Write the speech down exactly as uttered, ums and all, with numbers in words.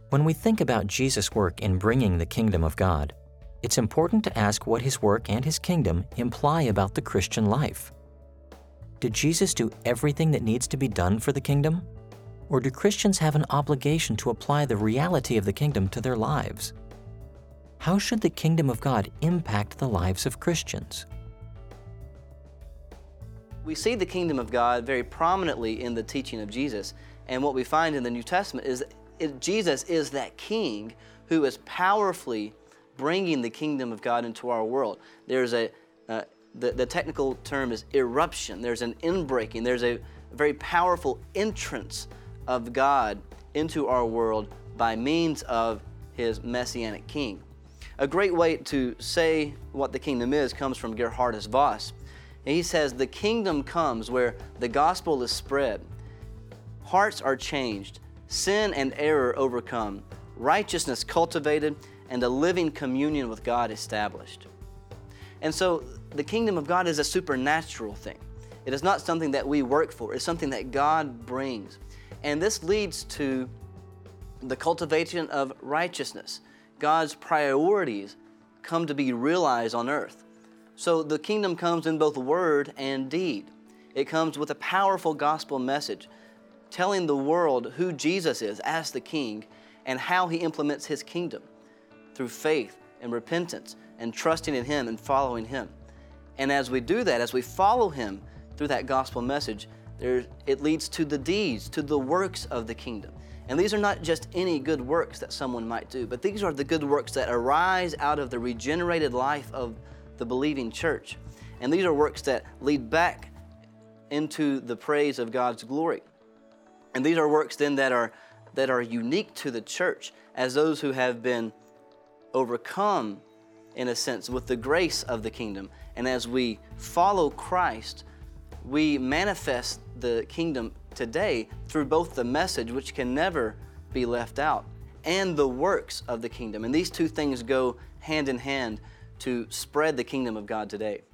When we think about Jesus' work in bringing the kingdom of God, it's important to ask what his work and his kingdom imply about the Christian life. Did Jesus do everything that needs to be done for the kingdom? Or do Christians have an obligation to apply the reality of the kingdom to their lives? How should the kingdom of God impact the lives of Christians? We see the kingdom of God very prominently in the teaching of Jesus, and what we find in the New Testament is that Jesus is that king who is powerfully bringing the kingdom of God into our world. There's a, uh, the, the technical term is eruption. There's an inbreaking. There's a very powerful entrance of God into our world by means of his messianic king. A great way to say what the kingdom is comes from Geerhardus Vos. And he says, the kingdom comes where the gospel is spread, hearts are changed, sin and error overcome, righteousness cultivated, and a living communion with God established. And so the kingdom of God is a supernatural thing. It is not something that we work for. It's something that God brings. And this leads to the cultivation of righteousness. God's priorities come to be realized on earth. So the kingdom comes in both word and deed. It comes with a powerful gospel message, telling the world who Jesus is as the king and how he implements his kingdom through faith and repentance and trusting in him and following him. And as we do that, as we follow him through that gospel message, there, it leads to the deeds, to the works of the kingdom. And these are not just any good works that someone might do, but these are the good works that arise out of the regenerated life of the believing church. And these are works that lead back into the praise of God's glory. And these are works then that are, that are unique to the church as those who have been overcome, in a sense, with the grace of the kingdom. And as we follow Christ, we manifest the kingdom today through both the message, which can never be left out, and the works of the kingdom. And these two things go hand in hand to spread the kingdom of God today.